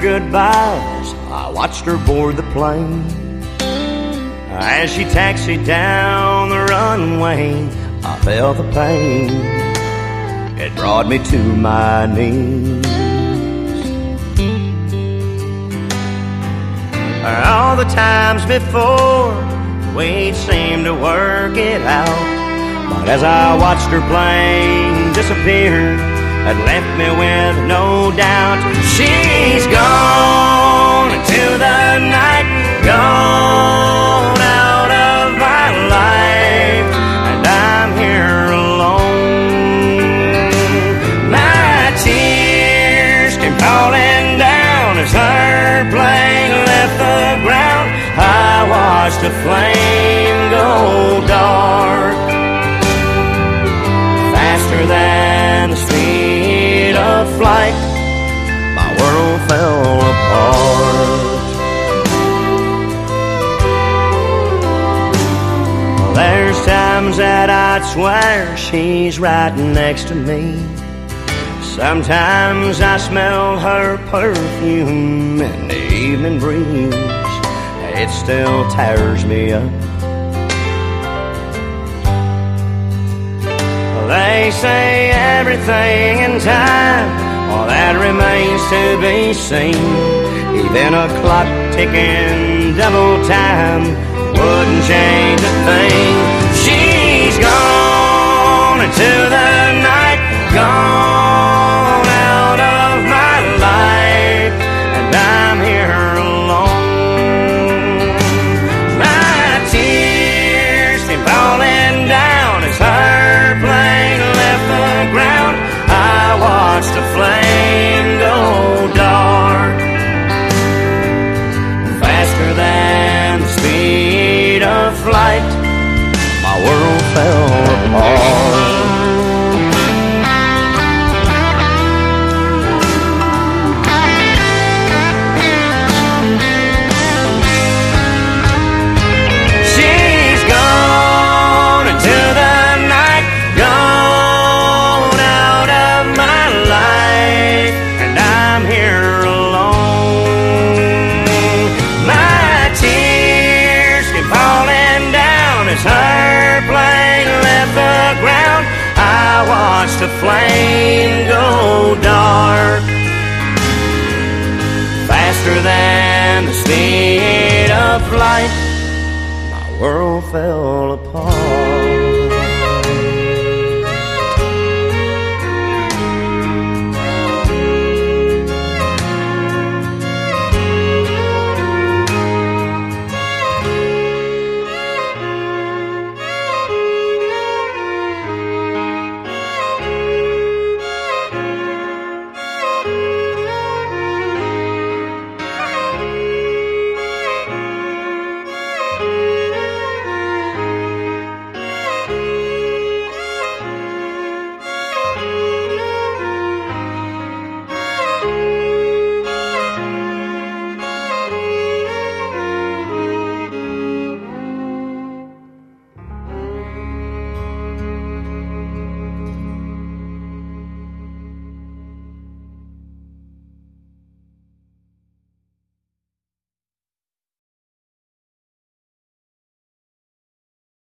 goodbyes, I watched her board the plane. As she taxied down the runway, I felt the pain. It brought me to my knees. All the times before, we'd seemed to work it out, but as I watched her plane disappear, it left me with no doubt. She's gone into the night, gone out of my life, and I'm here alone. My tears came falling down as her plane left the ground. I watched the flame go dark, faster than the speed of flight. My world fell apart. There's times that I'd swear she's right next to me. Sometimes I smell her perfume in the evening breeze. It still tears me up. They say everything in time, all that remains to be seen. Even a clock ticking double time wouldn't change a thing. She's gone into the night, gone out of my life, and I'm here alone. My tears came falling down as her plane left the ground. I watched the flame go dark, faster than the speed of flight. My world fell apart. She's gone into the night, gone out of my life, and I'm here alone. My tears keep falling down as her plane left the ground. I watched the flame go dark, faster than the speed of light. My world fell apart.